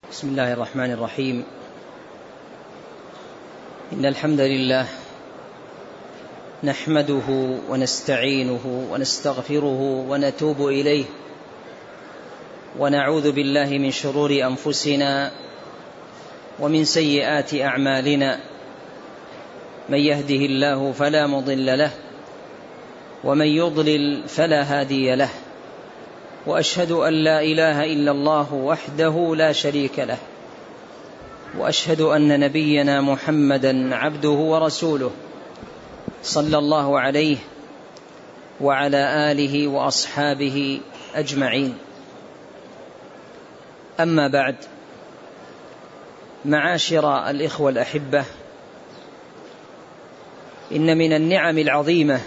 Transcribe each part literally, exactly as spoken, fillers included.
بسم الله الرحمن الرحيم. إن الحمد لله نحمده ونستعينه ونستغفره ونتوب إليه، ونعوذ بالله من شرور أنفسنا ومن سيئات أعمالنا. من يهده الله فلا مضل له، ومن يضلل فلا هادي له، وأشهد أن لا إله إلا الله وحده لا شريك له، وأشهد أن نبينا محمدا عبده ورسوله صلى الله عليه وعلى آله وأصحابه أجمعين. أما بعد، معاشر الإخوة الأحبة، إن من النعم العظيمة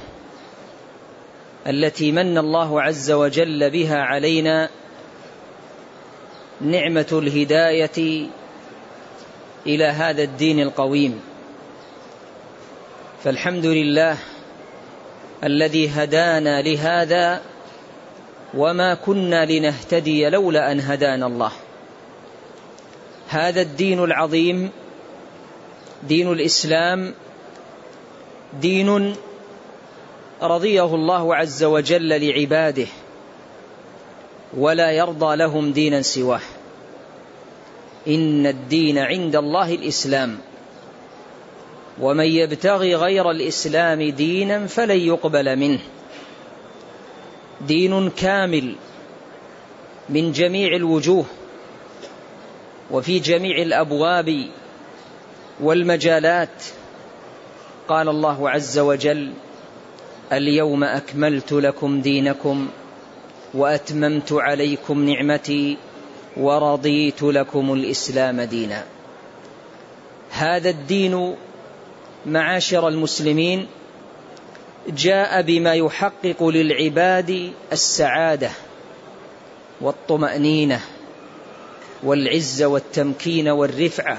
التي من الله عز وجل بها علينا نعمة الهداية إلى هذا الدين القويم. فالحمد لله الذي هدانا لهذا، وما كنا لنهتدي لولا أن هدانا الله. هذا الدين العظيم دين الإسلام، دين رضيه الله عز وجل لعباده، ولا يرضى لهم دينا سواه. إن الدين عند الله الإسلام، ومن يبتغي غير الإسلام دينا فلن يقبل منه. دين كامل من جميع الوجوه وفي جميع الأبواب والمجالات. قال الله عز وجل: اليوم أكملت لكم دينكم وأتممت عليكم نعمتي ورضيت لكم الإسلام دينا. هذا الدين معاشر المسلمين جاء بما يحقق للعباد السعادة والطمأنينة والعزة والتمكين والرفعة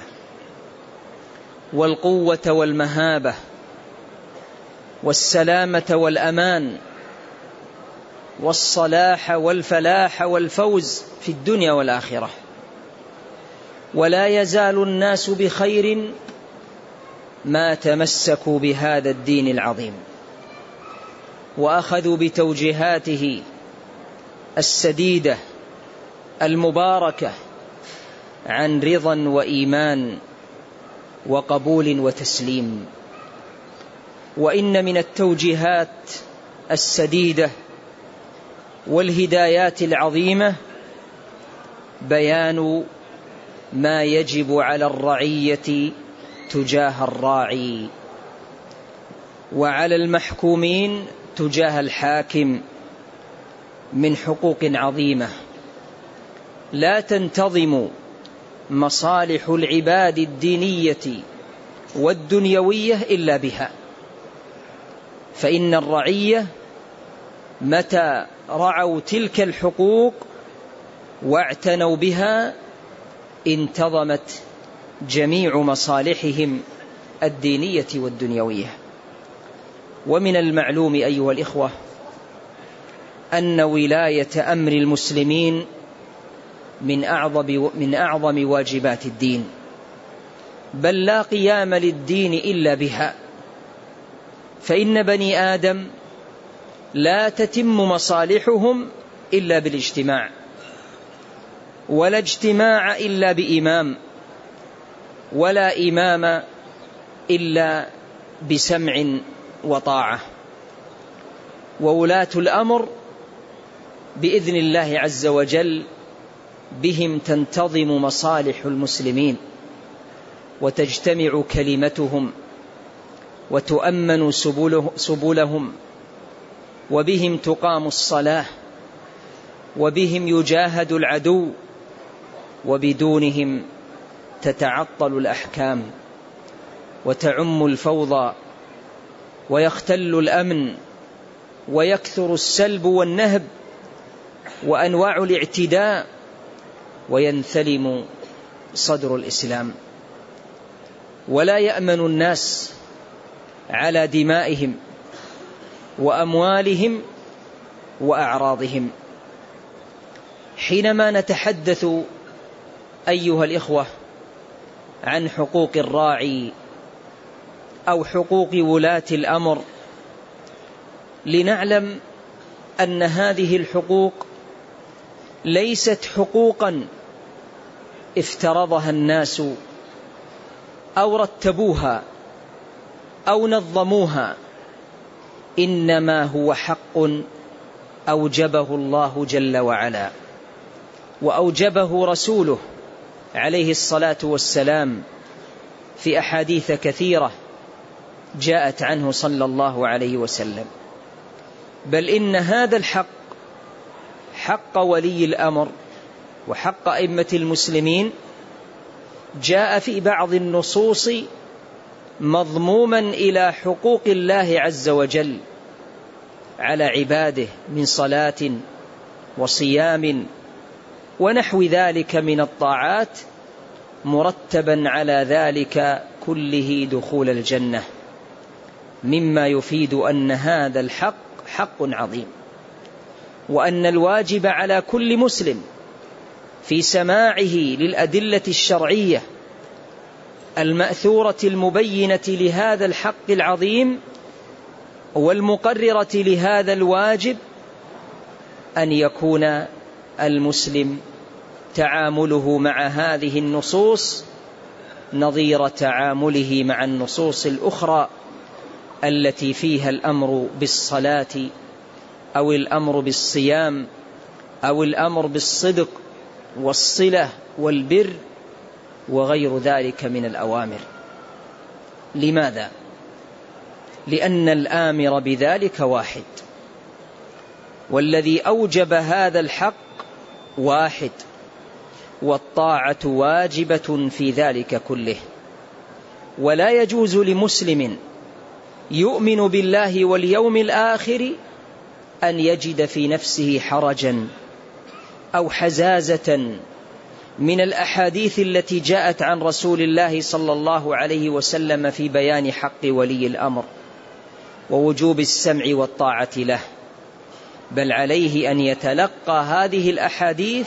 والقوة والمهابة والسلامة والأمان والصلاح والفلاح والفوز في الدنيا والآخرة. ولا يزال الناس بخير ما تمسكوا بهذا الدين العظيم، وأخذوا بتوجيهاته السديدة المباركة عن رضا وإيمان وقبول وتسليم. وإن من التوجيهات السديدة والهدايات العظيمة بيان ما يجب على الرعية تجاه الراعي، وعلى المحكومين تجاه الحاكم من حقوق عظيمة لا تنتظم مصالح العباد الدينية والدنيوية إلا بها. فإن الرعية متى رعوا تلك الحقوق واعتنوا بها انتظمت جميع مصالحهم الدينية والدنيوية. ومن المعلوم أيها الإخوة أن ولاية أمر المسلمين من أعظم, من أعظم واجبات الدين، بل لا قيام للدين إلا بها. فإن بني آدم لا تتم مصالحهم إلا بالاجتماع، ولا اجتماع إلا بإمام، ولا إمام إلا بسمع وطاعة. وولاة الأمر بإذن الله عز وجل بهم تنتظم مصالح المسلمين، وتجتمع كلمتهم، وتؤمن سبلهم، وبهم تقام الصلاة، وبهم يجاهد العدو، وبدونهم تتعطل الأحكام وتعم الفوضى ويختل الأمن ويكثر السلب والنهب وأنواع الاعتداء وينثلم صدر الإسلام. ولا يأمن الناس على دمائهم وأموالهم وأعراضهم. حينما نتحدث أيها الإخوة عن حقوق الراعي أو حقوق ولاة الأمر، لنعلم أن هذه الحقوق ليست حقوقا افترضها الناس أو رتبوها أو نظموها، إنما هو حق أوجبه الله جل وعلا وأوجبه رسوله عليه الصلاة والسلام في أحاديث كثيرة جاءت عنه صلى الله عليه وسلم. بل إن هذا الحق حق ولي الأمر وحق أئمة المسلمين جاء في بعض النصوص مضموما إلى حقوق الله عز وجل على عباده من صلاة وصيام ونحو ذلك من الطاعات، مرتبا على ذلك كله دخول الجنة، مما يفيد أن هذا الحق حق عظيم، وأن الواجب على كل مسلم في سماعه للأدلة الشرعية المأثورة المبينة لهذا الحق العظيم والمقررة لهذا الواجب أن يكون المسلم تعامله مع هذه النصوص نظير تعامله مع النصوص الأخرى التي فيها الأمر بالصلاة أو الأمر بالصيام أو الأمر بالصدق والصلة والبر وغير ذلك من الأوامر. لماذا؟ لأن الآمر بذلك واحد، والذي أوجب هذا الحق واحد، والطاعة واجبة في ذلك كله. ولا يجوز لمسلم يؤمن بالله واليوم الآخر أن يجد في نفسه حرجا أو حزازة من الأحاديث التي جاءت عن رسول الله صلى الله عليه وسلم في بيان حق ولي الأمر ووجوب السمع والطاعة له، بل عليه أن يتلقى هذه الأحاديث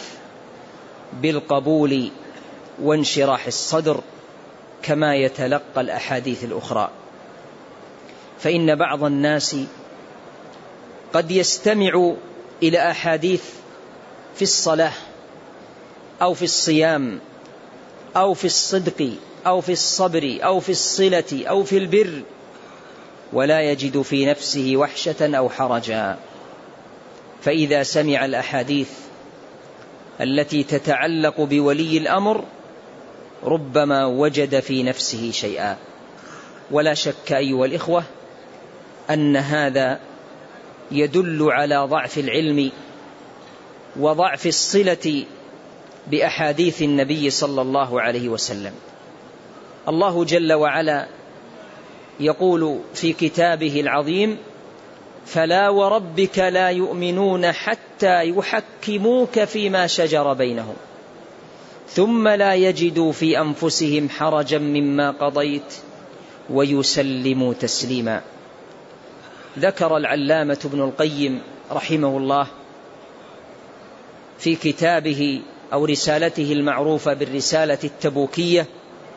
بالقبول وانشراح الصدر كما يتلقى الأحاديث الأخرى. فإن بعض الناس قد يستمع إلى أحاديث في الصلاة أو في الصيام أو في الصدق أو في الصبر أو في الصلة أو في البر، ولا يجد في نفسه وحشة أو حرجا. فإذا سمع الأحاديث التي تتعلق بولي الأمر ربما وجد في نفسه شيئا. ولا شك أيها الإخوة أن هذا يدل على ضعف العلم وضعف الصلة بأحاديث النبي صلى الله عليه وسلم. الله جل وعلا يقول في كتابه العظيم: فلا وربك لا يؤمنون حتى يحكموك فيما شجر بينهم ثم لا يجدوا في أنفسهم حرجا مما قضيت ويسلموا تسليما. ذكر العلامة ابن القيم رحمه الله في كتابه أو رسالته المعروفة بالرسالة التبوكية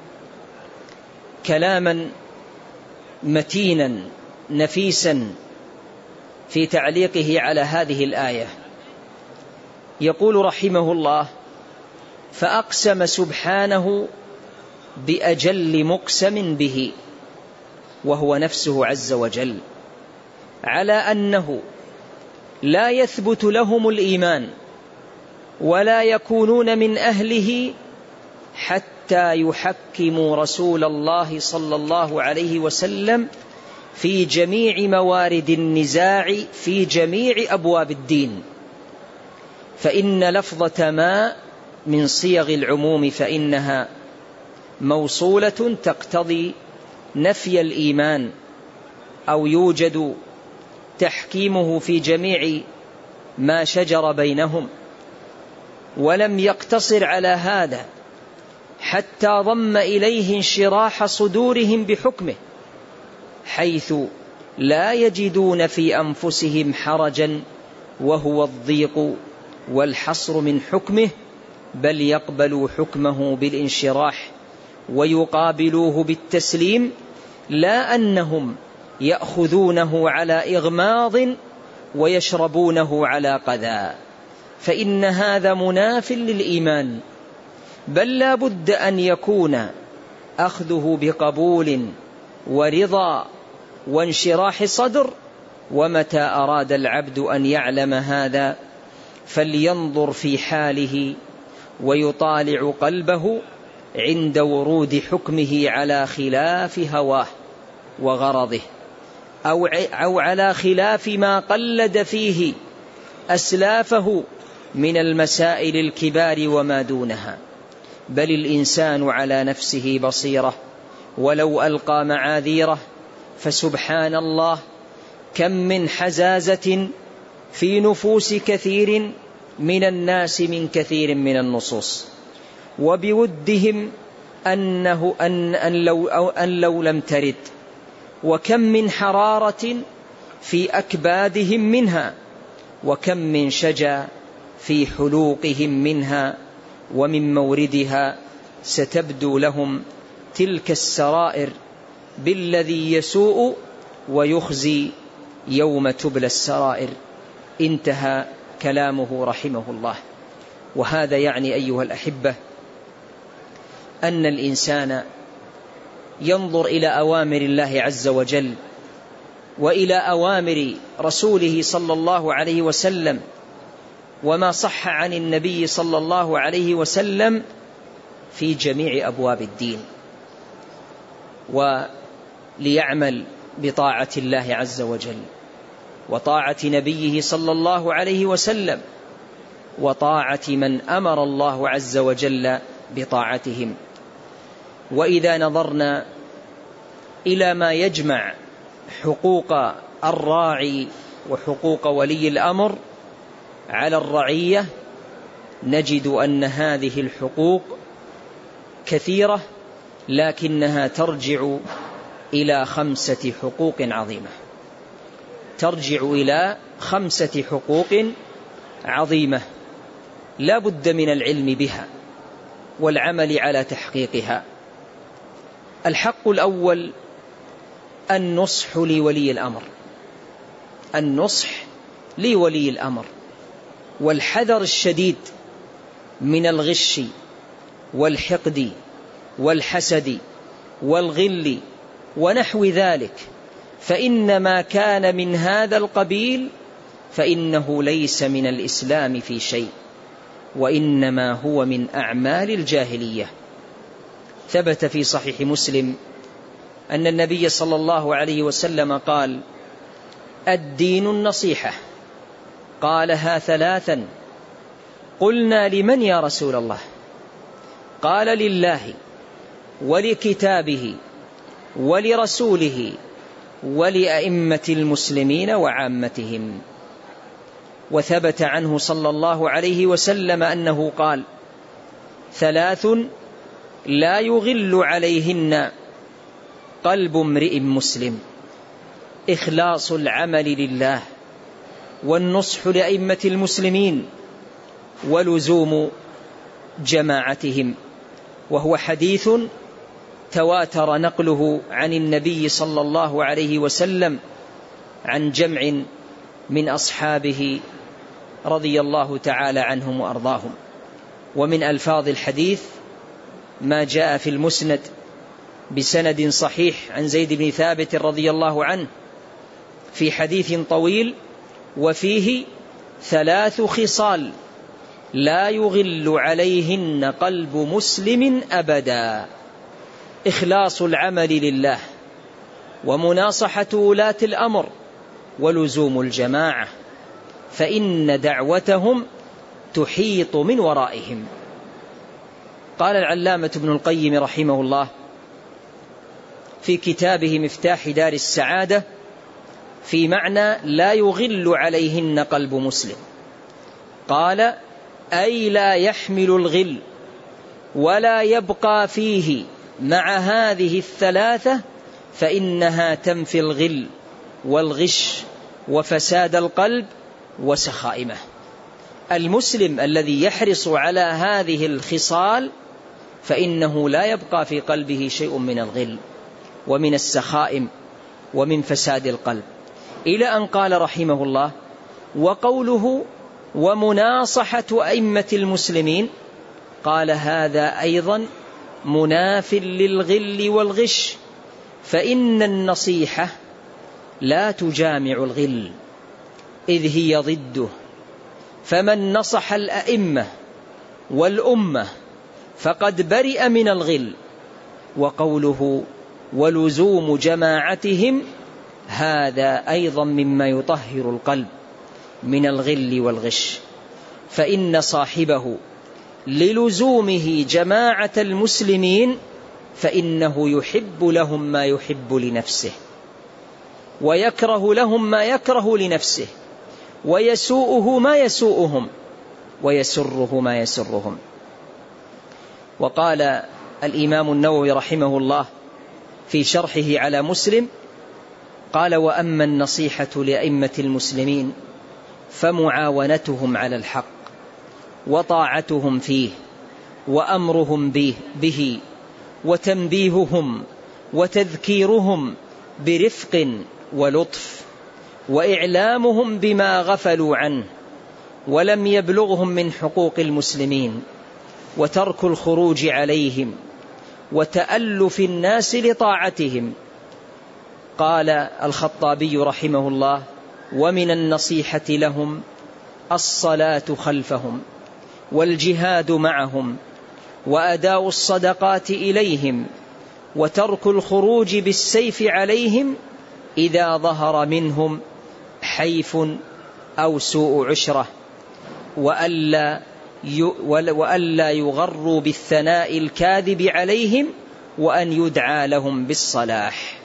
كلاما متينا نفيسا في تعليقه على هذه الآية. يقول رحمه الله: فأقسم سبحانه بأجل مقسم به وهو نفسه عز وجل على أنه لا يثبت لهم الإيمان ولا يكونون من أهله حتى يحكموا رسول الله صلى الله عليه وسلم في جميع موارد النزاع في جميع أبواب الدين. فإن لفظة ما من صيغ العموم فإنها موصولة تقتضي نفي الإيمان أو يوجد تحكيمه في جميع ما شجر بينهم، ولم يقتصر على هذا حتى ضم إليه انشراح صدورهم بحكمه، حيث لا يجدون في أنفسهم حرجا وهو الضيق والحصر من حكمه بل يقبلوا حكمه بالانشراح ويقابلوه بالتسليم، لا أنهم يأخذونه على إغماض ويشربونه على قذى، فإن هذا مناف للإيمان، بل لا بد أن يكون أخذه بقبول ورضا وانشراح صدر. ومتى أراد العبد أن يعلم هذا فلينظر في حاله ويطالع قلبه عند ورود حكمه على خلاف هواه وغرضه، أو على خلاف ما قلد فيه أسلافه من المسائل الكبار وما دونها. بل الإنسان على نفسه بصيرة ولو ألقى معاذيره، فسبحان الله كم من حزازة في نفوس كثير من الناس من كثير من النصوص، وبودهم أنه أن, أن, لو أو أن لو لم ترد، وكم من حرارة في أكبادهم منها، وكم من شجا في حلوقهم منها، ومن موردها ستبدو لهم تلك السرائر بالذي يسوء ويخزي يوم تبلى السرائر. انتهى كلامه رحمه الله. وهذا يعني أيها الأحبة أن الإنسان ينظر إلى أوامر الله عز وجل وإلى أوامر رسوله صلى الله عليه وسلم وما صح عن النبي صلى الله عليه وسلم في جميع أبواب الدين، وليعمل بطاعة الله عز وجل وطاعة نبيه صلى الله عليه وسلم وطاعة من أمر الله عز وجل بطاعتهم. وإذا نظرنا إلى ما يجمع حقوق الراعي وحقوق ولي الأمر على الرعية، نجد أن هذه الحقوق كثيرة، لكنها ترجع إلى خمسة حقوق عظيمة ترجع إلى خمسة حقوق عظيمة لا بد من العلم بها والعمل على تحقيقها. الحق الأول النصح لولي الأمر، النصح لولي الأمر، والحذر الشديد من الغش والحقد والحسد والغل ونحو ذلك، فإن ما كان من هذا القبيل فإنه ليس من الإسلام في شيء، وإنما هو من أعمال الجاهلية. ثبت في صحيح مسلم أن النبي صلى الله عليه وسلم قال: الدين النصيحة. قالها ثلاثا، قلنا: لمن يا رسول الله؟ قال: لله ولكتابه ولرسوله ولأئمة المسلمين وعامتهم. وثبت عنه صلى الله عليه وسلم أنه قال: ثلاث لا يغل عليهن قلب امرئ مسلم: إخلاص العمل لله، والنصح لأئمة المسلمين، ولزوم جماعتهم. وهو حديث تواتر نقله عن النبي صلى الله عليه وسلم عن جمع من أصحابه رضي الله تعالى عنهم وأرضاهم. ومن ألفاظ الحديث ما جاء في المسند بسند صحيح عن زيد بن ثابت رضي الله عنه في حديث طويل وفيه: ثلاث خصال لا يغل عليهن قلب مسلم أبدا: إخلاص العمل لله، ومناصحة ولاة الأمر، ولزوم الجماعة، فإن دعوتهم تحيط من ورائهم. قال العلامة ابن القيم رحمه الله في كتابه مفتاح دار السعادة في معنى لا يغل عليهن قلب مسلم، قال: أي لا يحمل الغل ولا يبقى فيه مع هذه الثلاثة، فإنها تنفي الغل والغش وفساد القلب وسخائمه. المسلم الذي يحرص على هذه الخصال فإنه لا يبقى في قلبه شيء من الغل ومن السخائم ومن فساد القلب، إلى أن قال رحمه الله: وقوله ومناصحة أئمة المسلمين، قال هذا أيضا مناف للغل والغش، فإن النصيحة لا تجامع الغل إذ هي ضده، فمن نصح الأئمة والأمة فقد برئ من الغل. وقوله ولزوم جماعتهم هذا أيضا مما يطهر القلب من الغل والغش، فإن صاحبه للزومه جماعة المسلمين فإنه يحب لهم ما يحب لنفسه، ويكره لهم ما يكره لنفسه، ويسوءه ما يسوءهم، ويسره ما يسرهم. وقال الإمام النووي رحمه الله في شرحه على مسلم، قال: وأما النصيحة لأئمة المسلمين فمعاونتهم على الحق وطاعتهم فيه وأمرهم به, به وتنبيههم وتذكيرهم برفق ولطف، وإعلامهم بما غفلوا عنه ولم يبلغهم من حقوق المسلمين، وترك الخروج عليهم، وتألف الناس لطاعتهم. قال الخطابي رحمه الله: ومن النصيحة لهم الصلاة خلفهم، والجهاد معهم، وأداء الصدقات إليهم، وترك الخروج بالسيف عليهم إذا ظهر منهم حيف أو سوء عشرة، وألا وألا يغروا بالثناء الكاذب عليهم، وأن يدعى لهم بالصلاح.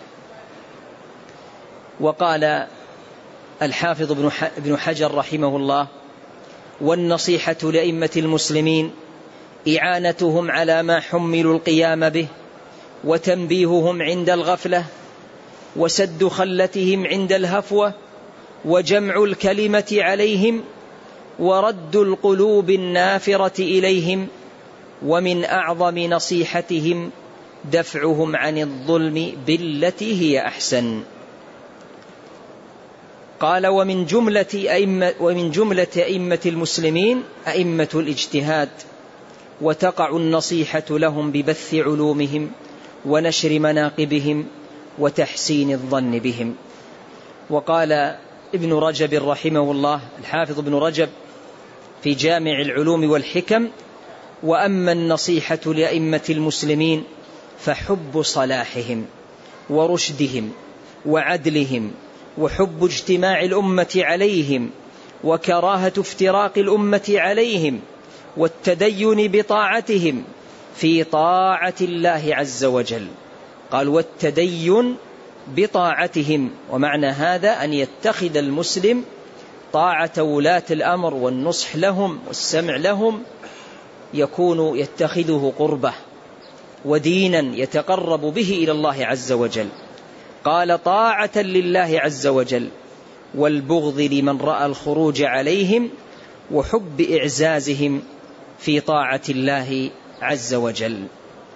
وقال الحافظ ابن حجر رحمه الله: والنصيحة لأئمة المسلمين إعانتهم على ما حملوا القيام به، وتنبيههم عند الغفلة، وسد خلتهم عند الهفوة، وجمع الكلمة عليهم، ورد القلوب النافرة إليهم. ومن أعظم نصيحتهم دفعهم عن الظلم بالتي هي أحسن. قال: ومن جملة أئمة, ومن جملة أئمة المسلمين أئمة الاجتهاد، وتقع النصيحة لهم ببث علومهم ونشر مناقبهم وتحسين الظن بهم. وقال ابن رجب رحمه الله، الحافظ ابن رجب في جامع العلوم والحكم: وأما النصيحة لأئمة المسلمين فحب صلاحهم ورشدهم وعدلهم، وحب اجتماع الأمة عليهم، وكراهة افتراق الأمة عليهم، والتدين بطاعتهم في طاعة الله عز وجل. قال: والتدين بطاعتهم، ومعنى هذا أن يتخذ المسلم طاعة ولاة الأمر والنصح لهم والسمع لهم يكون يتخذه قربة ودينا يتقرب به إلى الله عز وجل. قال: طاعة لله عز وجل، والبغض لمن رأى الخروج عليهم، وحب إعزازهم في طاعة الله عز وجل.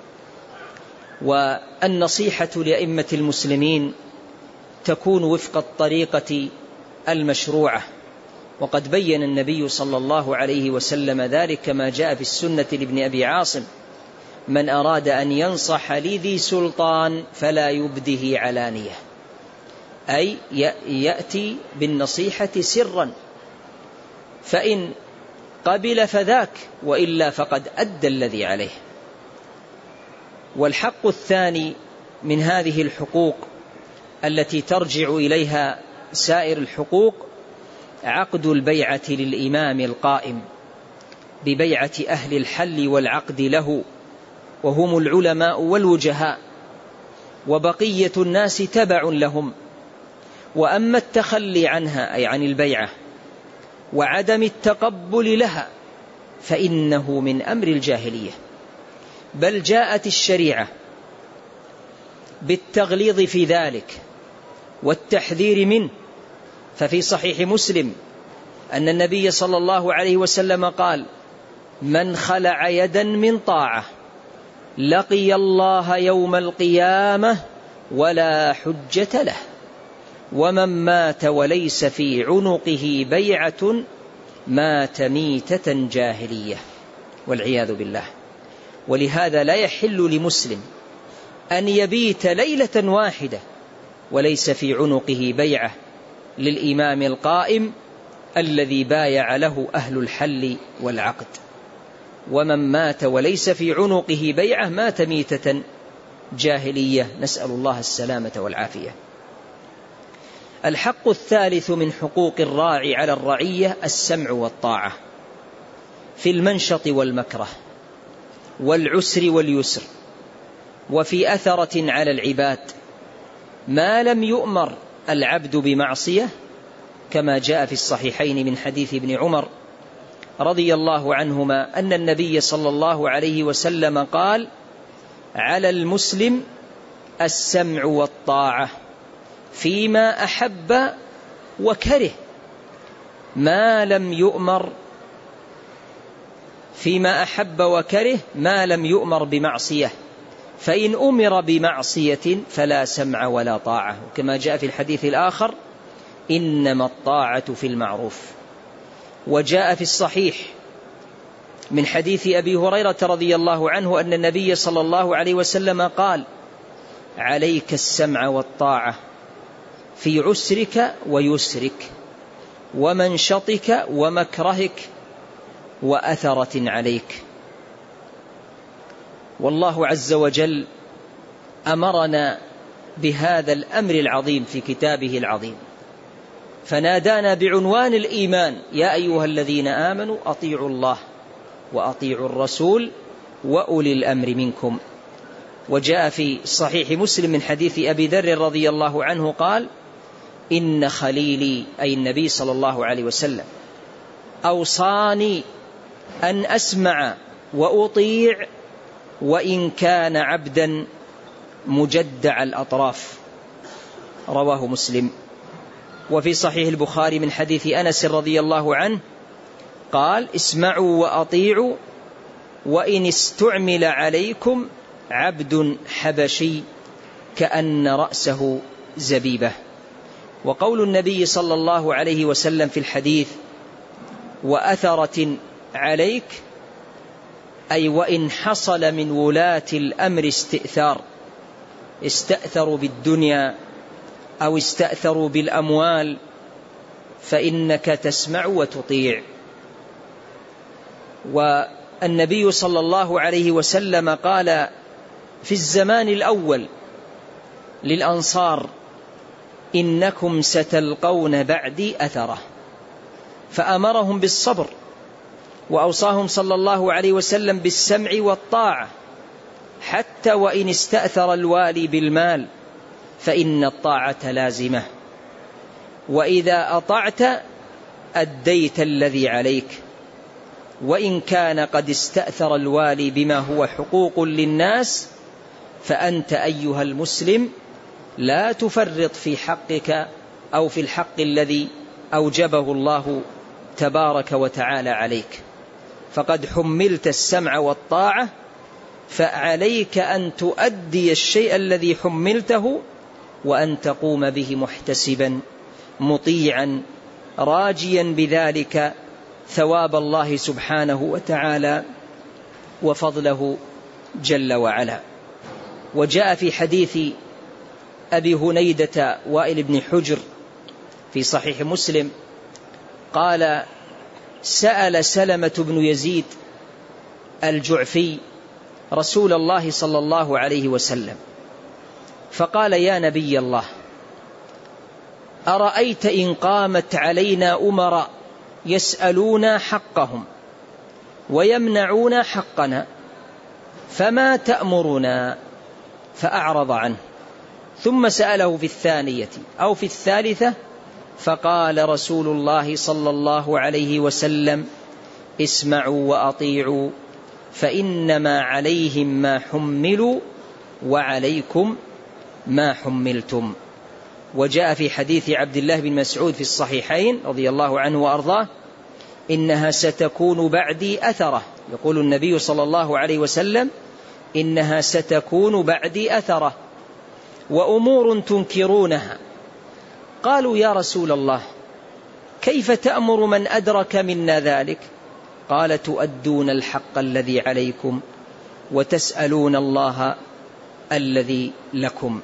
والنصيحة لأئمة المسلمين تكون وفق الطريقة المشروعة، وقد بين النبي صلى الله عليه وسلم ذلك كما جاء في السنة لابن أبي عاصم: من أراد أن ينصح لذي سلطان فلا يبده علانية، أي يأتي بالنصيحة سرا، فإن قبل فذاك، وإلا فقد أدى الذي عليه. والحق الثاني من هذه الحقوق التي ترجع إليها سائر الحقوق عقد البيعة للإمام القائم ببيعة أهل الحل والعقد له، وهم العلماء والوجهاء، وبقية الناس تبع لهم. وأما التخلي عنها أي عن البيعة وعدم التقبل لها فإنه من أمر الجاهلية، بل جاءت الشريعة بالتغليظ في ذلك والتحذير منه. ففي صحيح مسلم أن النبي صلى الله عليه وسلم قال: من خلع يدا من طاعة لقي الله يوم القيامة ولا حجة له، ومن مات وليس في عنقه بيعة مات ميتة جاهلية، والعياذ بالله. ولهذا لا يحل لمسلم أن يبيت ليلة واحدة وليس في عنقه بيعة للإمام القائم الذي بايع له أهل الحل والعقد. ومن مات وليس في عنقه بيعة مات ميتة جاهلية، نسأل الله السلامة والعافية. الحق الثالث من حقوق الراعي على الرعية السمع والطاعة في المنشط والمكره والعسر واليسر، وفي أثرة على العباد، ما لم يؤمر العبد بمعصية، كما جاء في الصحيحين من حديث ابن عمر رضي الله عنهما أن النبي صلى الله عليه وسلم قال: على المسلم السمع والطاعة فيما أحب وكره، ما لم يؤمر فيما أحب وكره ما لم يؤمر بمعصية، فإن أمر بمعصية فلا سمع ولا طاعة، كما جاء في الحديث الآخر: إنما الطاعة في المعروف. وجاء في الصحيح من حديث أبي هريرة رضي الله عنه أن النبي صلى الله عليه وسلم قال: عليك السمع والطاعة في عسرك ويسرك ومنشطك ومكرهك وأثرة عليك. والله عز وجل أمرنا بهذا الأمر العظيم في كتابه العظيم، فنادانا بعنوان الإيمان: يا أيها الذين آمنوا أطيعوا الله وأطيعوا الرسول وأولي الأمر منكم. وجاء في صحيح مسلم من حديث أبي ذر رضي الله عنه قال: إن خليلي، أي النبي صلى الله عليه وسلم، أوصاني أن أسمع وأطيع وإن كان عبدا مجدع الأطراف، رواه مسلم. وفي صحيح البخاري من حديث أنس رضي الله عنه قال: اسمعوا وأطيعوا وإن استعمل عليكم عبد حبشي كأن رأسه زبيبة. وقول النبي صلى الله عليه وسلم في الحديث: وأثرة عليك، أي وإن حصل من ولاة الأمر استئثار، استأثروا بالدنيا أو استأثروا بالأموال، فإنك تسمع وتطيع. والنبي صلى الله عليه وسلم قال في الزمان الأول للأنصار: إنكم ستلقون بعدي أثرة، فأمرهم بالصبر، وأوصاهم صلى الله عليه وسلم بالسمع والطاعة، حتى وإن استأثر الوالي بالمال فإن الطاعة لازمة، وإذا أطعت أديت الذي عليك، وإن كان قد استأثر الوالي بما هو حقوق للناس فأنت أيها المسلم لا تفرط في حقك أو في الحق الذي أوجبه الله تبارك وتعالى عليك، فقد حملت السمع والطاعة، فعليك أن تؤدي الشيء الذي حملته وأن تقوم به محتسبا مطيعا راجيا بذلك ثواب الله سبحانه وتعالى وفضله جل وعلا. وجاء في حديث أبي هنيدة وائل بن حجر في صحيح مسلم قال: سأل سلمة بن يزيد الجعفي رسول الله صلى الله عليه وسلم فقال: يا نبي الله، أرأيت إن قامت علينا أمراء يسألون حقهم ويمنعون حقنا فما تأمرنا؟ فأعرض عنه، ثم سأله في الثانية أو في الثالثة فقال رسول الله صلى الله عليه وسلم: اسمعوا وأطيعوا فإنما عليهم ما حملوا وعليكم ما حملتم. وجاء في حديث عبد الله بن مسعود في الصحيحين رضي الله عنه وأرضاه إنها ستكون بعدي أثرة. يقول النبي صلى الله عليه وسلم إنها ستكون بعدي أثرة وأمور تنكرونها. قالوا يا رسول الله كيف تأمر من أدرك منا ذلك؟ قال تؤدون الحق الذي عليكم وتسألون الله الذي لكم.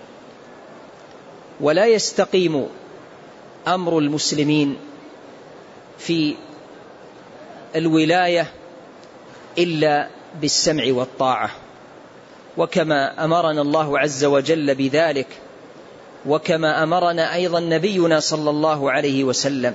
ولا يستقيم أمر المسلمين في الولاية إلا بالسمع والطاعة، وكما أمرنا الله عز وجل بذلك، وكما أمرنا أيضا نبينا صلى الله عليه وسلم.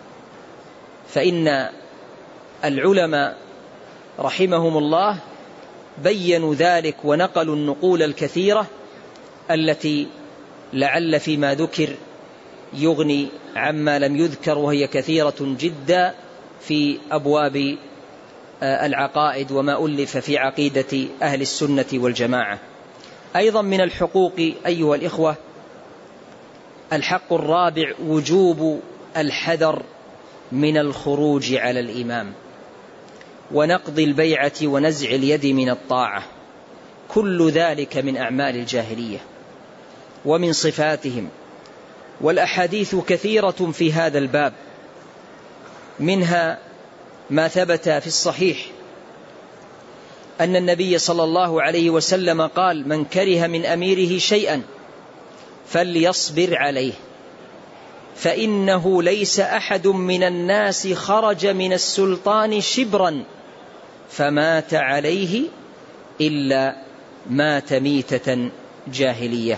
فإن العلماء رحمهم الله بينوا ذلك ونقلوا النقول الكثيرة التي لعل فيما ذكر يغني عما لم يذكر، وهي كثيرة جدا في أبواب العقائد وما ألف في عقيدة أهل السنة والجماعة. أيضا من الحقوق أيها الإخوة الحق الرابع وجوب الحذر من الخروج على الإمام ونقض البيعة ونزع اليد من الطاعة. كل ذلك من أعمال الجاهلية ومن صفاتهم، والأحاديث كثيرة في هذا الباب، منها ما ثبت في الصحيح أن النبي صلى الله عليه وسلم قال من كره من أميره شيئا فليصبر عليه فإنه ليس أحد من الناس خرج من السلطان شبرا فمات عليه إلا مات ميتة جاهلية.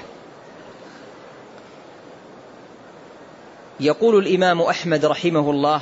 يقول الإمام أحمد رحمه الله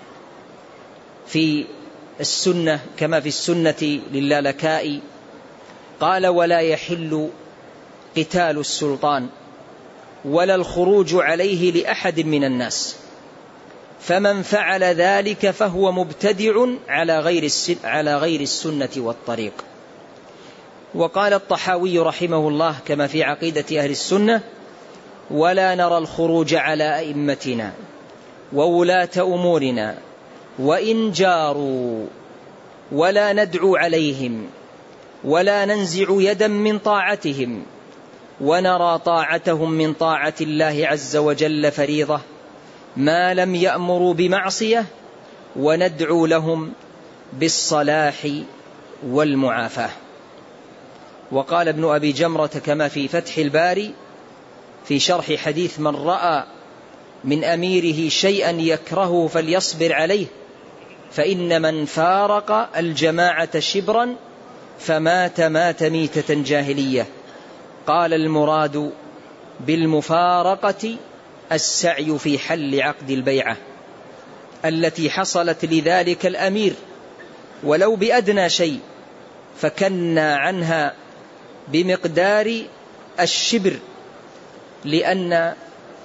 في السنة كما في السنة للالكائي قال ولا يحل قتال السلطان ولا الخروج عليه لأحد من الناس، فمن فعل ذلك فهو مبتدع على غير على غير السنة والطريق. وقال الطحاوي رحمه الله كما في عقيدة أهل السنة ولا نرى الخروج على أئمتنا وولاة أمورنا وإن جاروا ولا ندعو عليهم ولا ننزع يدا من طاعتهم، ونرى طاعتهم من طاعة الله عز وجل فريضة ما لم يأمروا بمعصية، وندعو لهم بالصلاح والمعافاة. وقال ابن أبي جمرة كما في فتح الباري في شرح حديث من رأى من أميره شيئا يكرهه فليصبر عليه فإن من فارق الجماعة شبرا فمات مات ميتة جاهلية. قال المراد بالمفارقة السعي في حل عقد البيعة التي حصلت لذلك الأمير ولو بأدنى شيء، فكنا عنها بمقدار الشبر لأن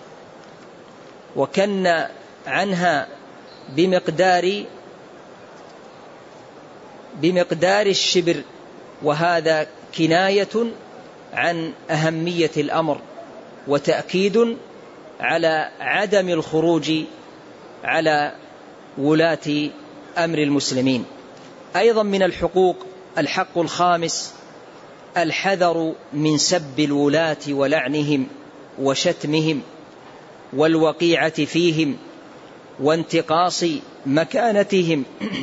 وكنا عنها بمقدار بمقدار الشبر، وهذا كناية عن أهمية الأمر وتأكيد على عدم الخروج على ولاة أمر المسلمين. أيضا من الحقوق الحق الخامس الحذر من سب الولاة ولعنهم وشتمهم والوقيعة فيهم وانتقاص مكانتهم،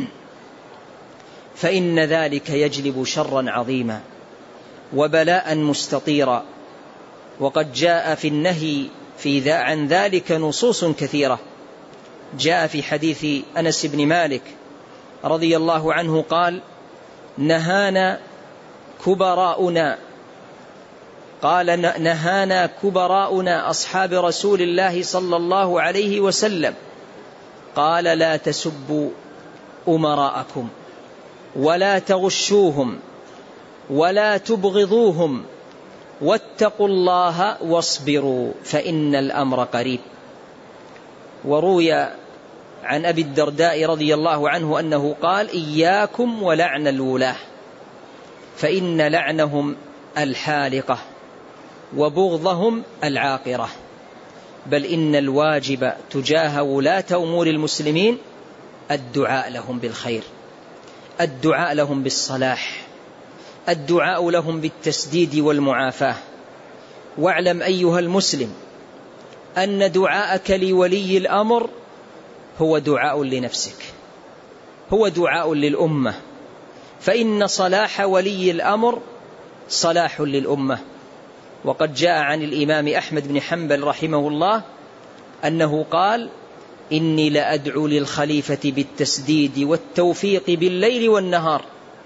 فإن ذلك يجلب شرا عظيما وبلاء مستطيرا. وقد جاء في النهي في ذا عن ذلك نصوص كثيرة. جاء في حديث أنس بن مالك رضي الله عنه قال نهانا كبراؤنا قال نهانا كبراؤنا أصحاب رسول الله صلى الله عليه وسلم قال لا تسبوا أمراءكم ولا تغشوهم ولا تبغضوهم واتقوا الله واصبروا فإن الأمر قريب. وروي عن أبي الدرداء رضي الله عنه أنه قال إياكم ولعن الولاة فإن لعنهم الحالقة وبغضهم العاقرة، بل إن الواجب تجاه ولاة أمور المسلمين الدعاء لهم بالخير، الدعاء لهم بالصلاح، الدعاء لهم بالتسديد والمعافاة. واعلم أيها المسلم أن دعاءك لولي الأمر هو دعاء لنفسك، هو دعاء للأمة، فإن صلاح ولي الأمر صلاح للأمة. وقد جاء عن الإمام أحمد بن حنبل رحمه الله أنه قال: إني لأدعو للخليفة بالتسديد والتوفيق بالليل والنهار،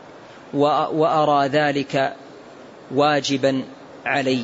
وأرى ذلك واجبا علي.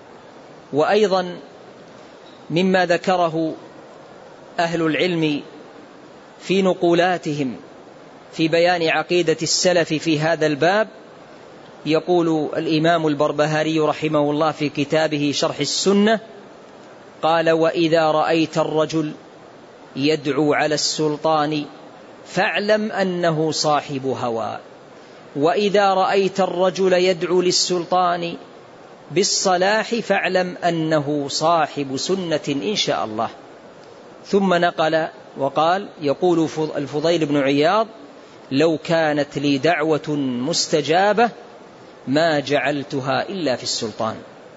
وأيضا مما ذكره أهل العلم في نقولاتهم في بيان عقيدة السلف في هذا الباب، يقول الإمام البربهاري رحمه الله في كتابه شرح السنة قال: وإذا رأيت الرجل يدعو على السلطان فاعلم أنه صاحب هوى، وإذا رأيت الرجل يدعو للسلطان بالصلاح فاعلم أنه صاحب سنة إن شاء الله. ثم نقل وقال: يقول الفضيل بن عياض: لو كانت لي دعوة مستجابة ما جعلتها إلا في السلطان.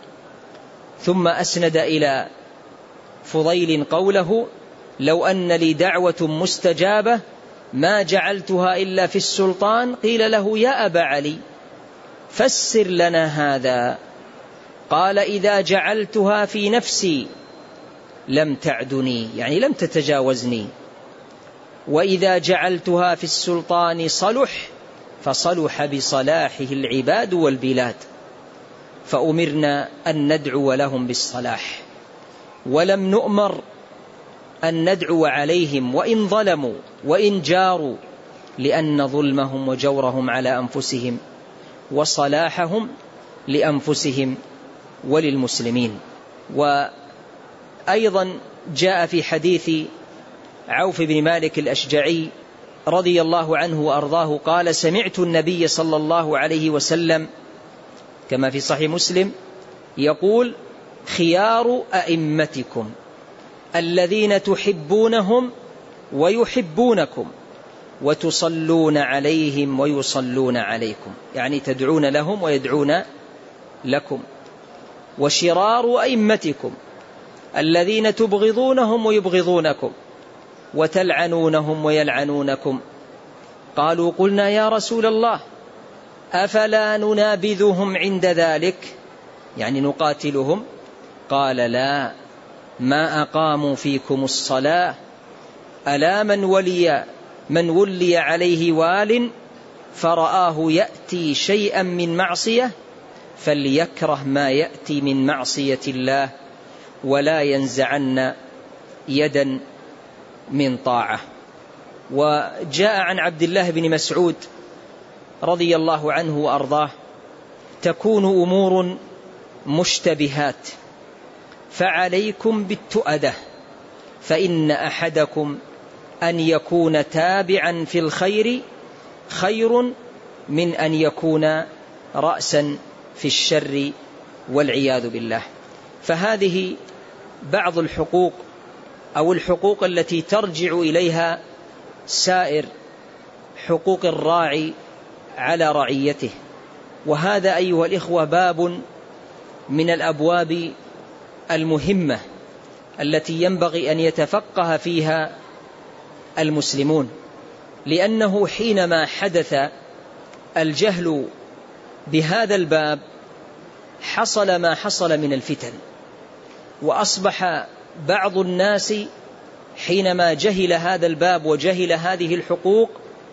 ثم أسند إلى فضيل قوله: لو أن لي دعوة مستجابة ما جعلتها إلا في السلطان. قيل له: يا أبا علي فسر لنا هذا. قال: إذا جعلتها في نفسي لم تعدني، يعني لم تتجاوزني، وإذا جعلتها في السلطان صلح، فصلح بصلاحه العباد والبلاد، فأمرنا أن ندعو لهم بالصلاح، ولم نؤمر أن ندعو عليهم وإن ظلموا وإن جاروا، لأن ظلمهم وجورهم على أنفسهم وصلاحهم لأنفسهم وللمسلمين. وأيضا جاء في حديث عوف بن مالك الأشجعي رضي الله عنه وأرضاه قال: سمعت النبي صلى الله عليه وسلم كما في صحيح مسلم يقول: خيار أئمتكم الذين تحبونهم ويحبونكم وتصلون عليهم ويصلون عليكم، يعني تدعون لهم ويدعون لكم. وشرار أئمتكم الذين تبغضونهم ويبغضونكم وتلعنونهم ويلعنونكم. قالوا: قلنا يا رسول الله أفلا ننابذهم عند ذلك، يعني نقاتلهم؟ قال: لا، ما أقاموا فيكم الصلاة ألا من ولي من ولي عليه وال فرآه يأتي شيئا من معصية فليكره ما يأتي من معصية الله ولا ينزعن يدا من طاعة. وجاء عن عبد الله بن مسعود رضي الله عنه وأرضاه: تكون أمور مشتبهات فعليكم بالتؤدة، فإن أحدكم أن يكون تابعا في الخير خير من أن يكون رأسا في الشر والعياذ بالله. فهذه بعض الحقوق أو الحقوق التي ترجع إليها سائر حقوق الراعي على رعيته. وهذا أيها الإخوة باب من الأبواب المهمة التي ينبغي أن يتفقه فيها المسلمون، لأنه حينما حدث الجهل بهذا الباب حصل ما حصل من الفتن، وأصبح بعض الناس حينما جهل هذا الباب وجهل هذه الحقوق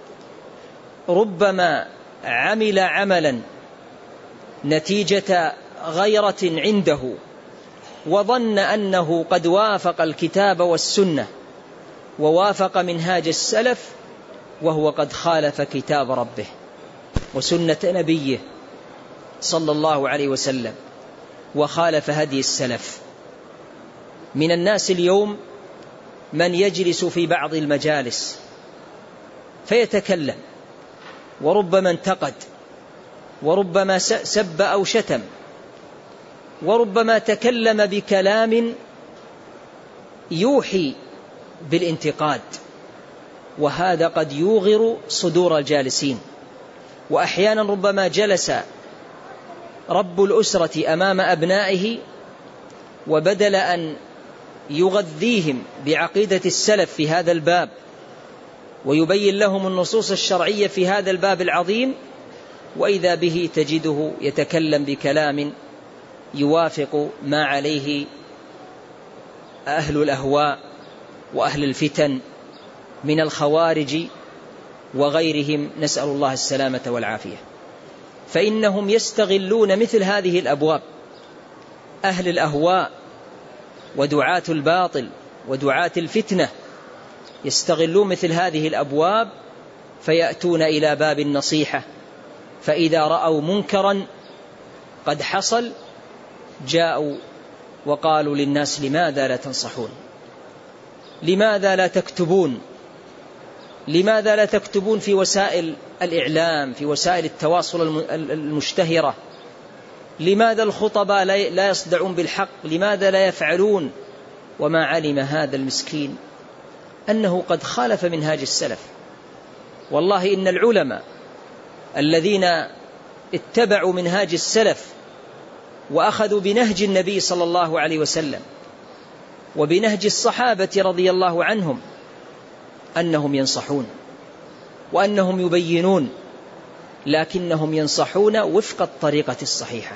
ربما عمل عملا نتيجة غيرة عنده وظن أنه قد وافق الكتاب والسنة ووافق منهاج السلف، وهو قد خالف كتاب ربه وسنة نبيه صلى الله عليه وسلم وخالف هدي السلف. من الناس اليوم من يجلس في بعض المجالس فيتكلم وربما انتقد وربما سب أو شتم وربما تكلم بكلام يوحي بالانتقاد وهذا قد يوغر صدور الجالسين. وأحيانا ربما جلس رب الأسرة أمام أبنائه، وبدل أن يغذيهم بعقيدة السلف في هذا الباب ويبين لهم النصوص الشرعية في هذا الباب العظيم، وإذا به تجده يتكلم بكلام يوافق ما عليه أهل الأهواء وأهل الفتن من الخوارج وغيرهم، نسأل الله السلامة والعافية. فإنهم يستغلون مثل هذه الأبواب، أهل الأهواء ودعاة الباطل ودعاة الفتنة يستغلون مثل هذه الأبواب، فيأتون إلى باب النصيحة، فإذا رأوا منكرا قد حصل جاءوا وقالوا للناس: لماذا لا تنصحون؟ لماذا لا تكتبون؟ لماذا لا تكتبون في وسائل الإعلام، في وسائل التواصل المشتهرة؟ لماذا الخطباء لا يصدعون بالحق؟ لماذا لا يفعلون؟ وما علم هذا المسكين أنه قد خالف منهاج السلف. والله إن العلماء الذين اتبعوا منهاج السلف وأخذوا بنهج النبي صلى الله عليه وسلم وبنهج الصحابة رضي الله عنهم أنهم ينصحون وأنهم يبينون، لكنهم ينصحون وفق الطريقة الصحيحة.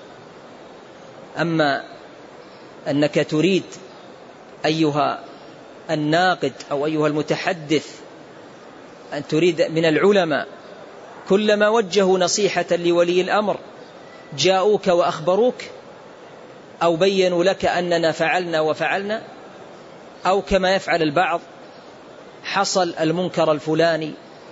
أما أنك تريد أيها الناقد أو أيها المتحدث أن تريد من العلماء كلما وجهوا نصيحة لولي الأمر جاءوك وأخبروك أو بيّنوا لك أننا فعلنا وفعلنا، أو كما يفعل البعض: حصل المنكر الفلاني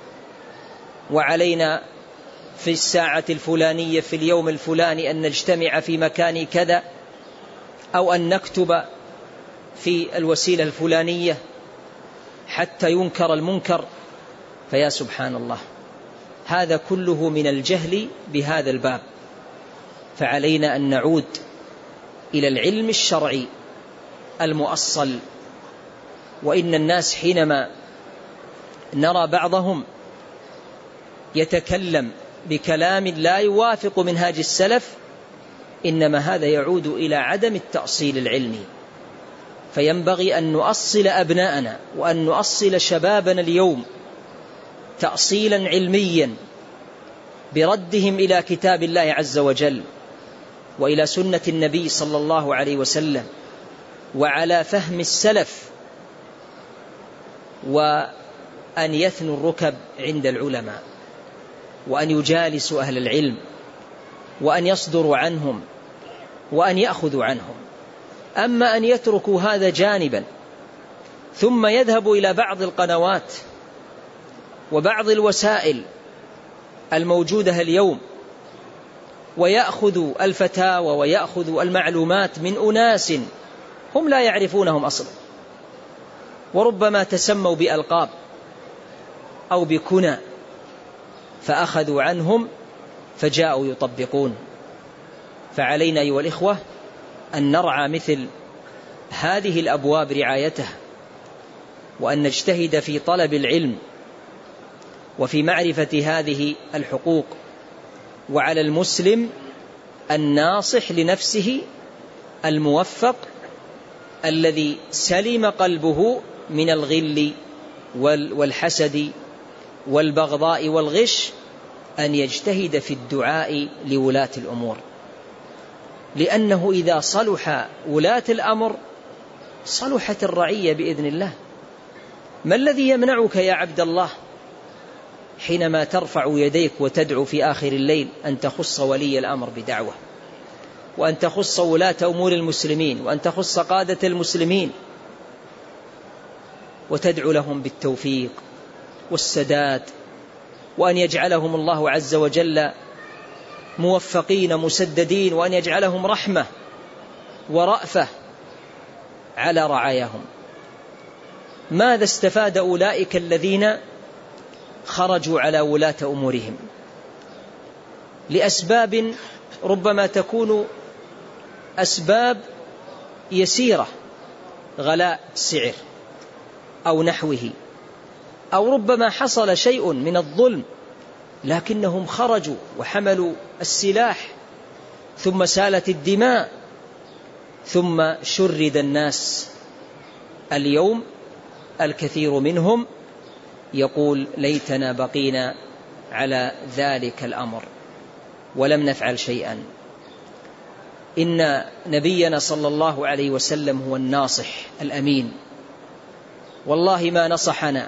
وعلينا في الساعة الفلانية في اليوم الفلاني أن نجتمع في مكان كذا، أو أن نكتب في الوسيلة الفلانية حتى ينكر المنكر. فيا سبحان الله، هذا كله من الجهل بهذا الباب. فعلينا أن نعود إلى العلم الشرعي المؤصل. وإن الناس حينما نرى بعضهم يتكلم بكلام لا يوافق منهاج السلف، إنما هذا يعود إلى عدم التأصيل العلمي. فينبغي أن نؤصل أبناءنا وأن نؤصل شبابنا اليوم تأصيلا علميا بردهم إلى كتاب الله عز وجل وإلى سنة النبي صلى الله عليه وسلم، وعلى فهم السلف، وأن يثنوا الركب عند العلماء، وأن يجالسوا أهل العلم، وأن يصدروا عنهم، وأن يأخذوا عنهم. أما أن يتركوا هذا جانبا ثم يذهبوا إلى بعض القنوات وبعض الوسائل الموجودة اليوم ويأخذوا الفتاوى ويأخذوا المعلومات من أناس هم لا يعرفونهم أصلا، وربما تسموا بألقاب أو بكنى، فأخذوا عنهم فجاءوا يطبقون. فعلينا أيها الإخوة أن نرعى مثل هذه الأبواب رعايتها، وأن نجتهد في طلب العلم وفي معرفة هذه الحقوق. وعلى المسلم الناصح لنفسه الموفق الذي سلم قلبه من الغل والحسد والبغضاء والغش أن يجتهد في الدعاء لولاة الأمور، لأنه إذا صلح ولاة الأمر صلحت الرعية بإذن الله. ما الذي يمنعك يا عبد الله حينما ترفع يديك وتدعو في آخر الليل أن تخص ولي الأمر بدعوة، وأن تخص ولاة أمور المسلمين، وأن تخص قادة المسلمين، وتدعو لهم بالتوفيق والسداد، وأن يجعلهم الله عز وجل موفقين مسددين، وأن يجعلهم رحمة ورأفة على رعاياهم؟ ماذا استفاد أولئك الذين خرجوا على ولاة أمورهم لأسباب ربما تكون أسباب يسيرة، غلاء سعر أو نحوه، أو ربما حصل شيء من الظلم لكنهم خرجوا وحملوا السلاح ثم سالت الدماء ثم شرد الناس. اليوم الكثير منهم يقول ليتنا بقينا على ذلك الأمر ولم نفعل شيئا. إن نبينا صلى الله عليه وسلم هو الناصح الأمين، والله ما نصحنا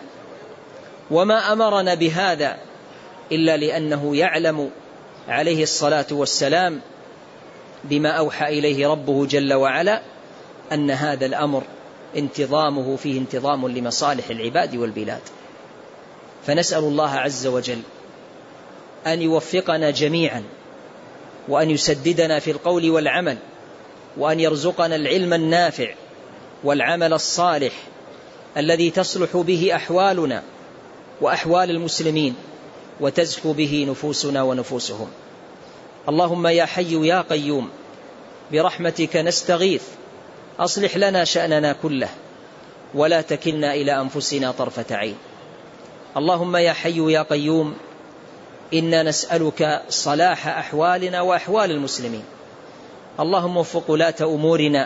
وما أمرنا بهذا إلا لأنه يعلم عليه الصلاة والسلام بما أوحى إليه ربه جل وعلا أن هذا الأمر انتظامه فيه انتظام لمصالح العباد والبلاد. فنسأل الله عز وجل أن يوفقنا جميعا وأن يسددنا في القول والعمل وأن يرزقنا العلم النافع والعمل الصالح الذي تصلح به أحوالنا وأحوال المسلمين وتزكو به نفوسنا ونفوسهم. اللهم يا حي يا قيوم برحمتك نستغيث، أصلح لنا شأننا كله ولا تكلنا إلى أنفسنا طرفة عين. اللهم يا حي يا قيوم إنا نسألك صلاح أحوالنا وأحوال المسلمين. اللهم وفق ولاة أمورنا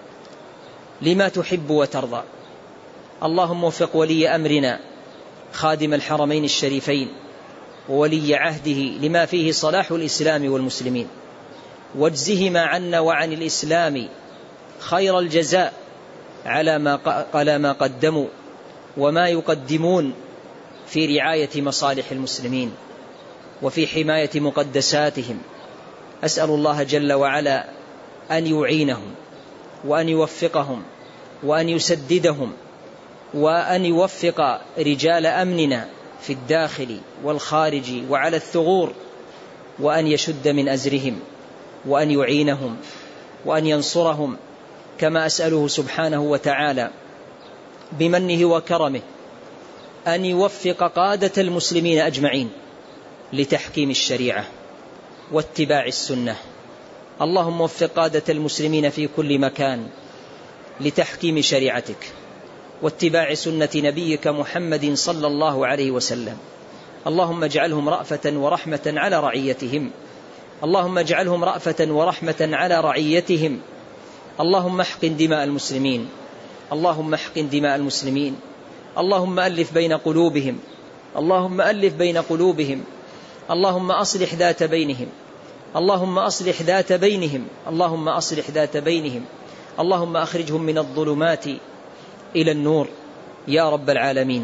لما تحب وترضى. اللهم وفق ولي أمرنا خادم الحرمين الشريفين وولي عهده لما فيه صلاح الإسلام والمسلمين، واجزهما عنا وعن الإسلام خير الجزاء على ما على ما قدموا وما يقدمون في رعاية مصالح المسلمين وفي حماية مقدساتهم. أسأل الله جل وعلا أن يعينهم وأن يوفقهم وأن يسددهم وأن يوفق رجال أمننا في الداخل والخارج وعلى الثغور، وأن يشد من أزرهم وأن يعينهم وأن ينصرهم، كما أسأله سبحانه وتعالى بمنه وكرمه أن يوفق قادة المسلمين أجمعين لتحكيم الشريعة واتباع السنة. اللهم وفق قادة المسلمين في كل مكان لتحكيم شريعتك واتباع سنة نبيك محمد صلى الله عليه وسلم. اللهم اجعلهم رأفة ورحمة على رعيتهم. اللهم اجعلهم رأفة ورحمة على رعيتهم. اللهم احقن دماء المسلمين. اللهم احقن دماء المسلمين. اللهم ألف بين قلوبهم. اللهم ألف بين قلوبهم. اللهم أصلح ذات بينهم. اللهم أصلح ذات بينهم. اللهم أصلح ذات بينهم. اللهم أخرجهم من الظلمات إلى النور يا رب العالمين.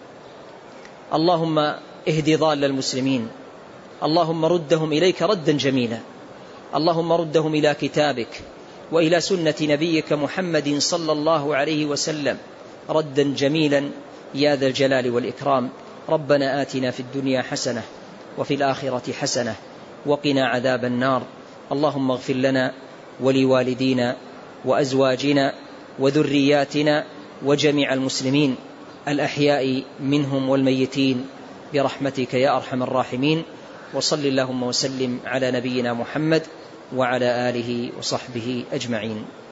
اللهم اهد ضال المسلمين. اللهم ردهم إليك ردا جميلا. اللهم ردهم إلى كتابك وإلى سنة نبيك محمد صلى الله عليه وسلم ردا جميلا يا ذا الجلال والإكرام. ربنا آتنا في الدنيا حسنة وفي الآخرة حسنة وقنا عذاب النار. اللهم اغفر لنا ولوالدينا وأزواجنا وذرياتنا وجميع المسلمين الأحياء منهم والميتين برحمتك يا أرحم الراحمين. وصل اللهم وسلم على نبينا محمد وعلى آله وصحبه أجمعين.